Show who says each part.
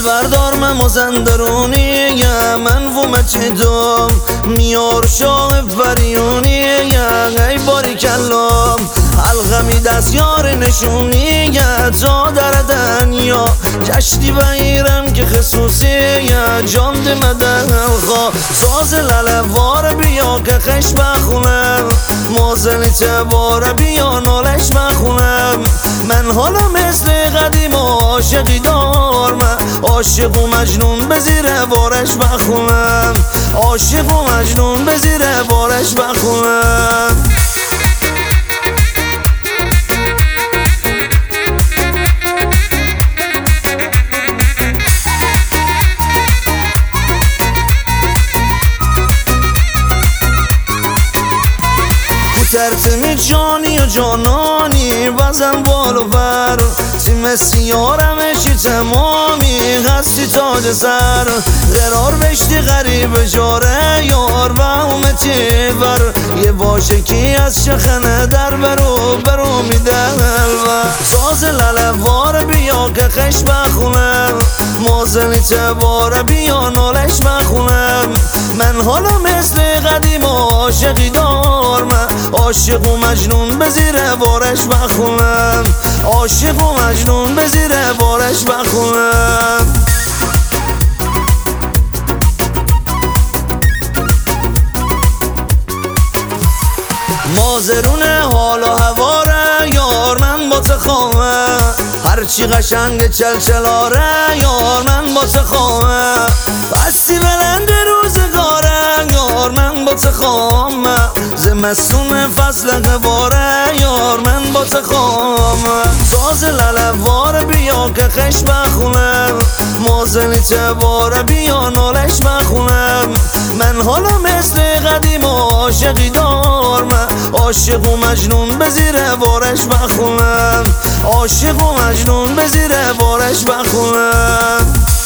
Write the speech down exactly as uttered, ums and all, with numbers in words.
Speaker 1: بردار من مزندرونی من و مچدم میار شاه فریونی ای باری کلام الغمی دستیار نشونی تا در دنیا کشتی بگیرم که خصوصی جان دمدن خواه ساز للوار بیا که خش بخونم موزنی تبار بیا نالش بخونم من حالا مثل قدیم عاشقی دار من عاشق و مجنون به زیر بارش بخونم عاشق و مجنون به زیر بارش بخونم ترتمی جانی و جانانی بزن بال و بر تیم سیارمشی تمامی هستی تاج سر قرار بشتی غریب جاره یار و اومتی بر یه باشه کی از شخنه در برو برو میدن و ساز للوار بیا که خش بخونم موزنی تباره بیا نالش بخونم من حالا مثل قدیم عاشقی دار من عاشق و مجنون به زیر بارش بخونم عاشق و مجنون به زیر بارش بخونم مازرون حال و هواره یار من با تخامه هرچی قشنگ چلچلاره یار من با تخامه بستی بلند روزگاره یار من با تخامه زمستون فصل قباره یار من با تخامه ساز للوار بیا که خش بخونم موزنی تباره بیا نالش بخونم من حالا مثل قدیم عاشقی دار من عاشق و مجنون به زیر بارش بخونم عاشق و مجنون به زیر بارش بخونم